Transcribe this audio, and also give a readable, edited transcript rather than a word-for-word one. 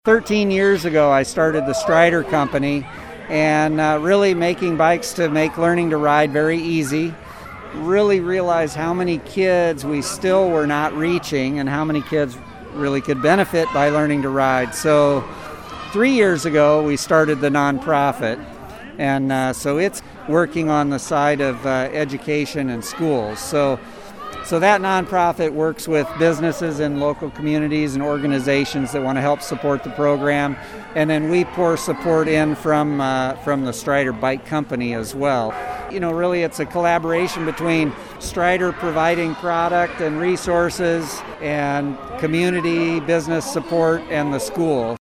13 years ago, I started the Strider Company and really making bikes to make learning to ride very easy. Really realized how many kids we still were not reaching and how many kids really could benefit by learning to ride. So 3 years ago, we started the nonprofit, and so it's working on the side of education and schools. So that nonprofit works with businesses and local communities and organizations that want to help support the program, and then we pour support in from the Strider Bike Company as well. Really it's a collaboration between Strider providing product and resources and community business support and the school.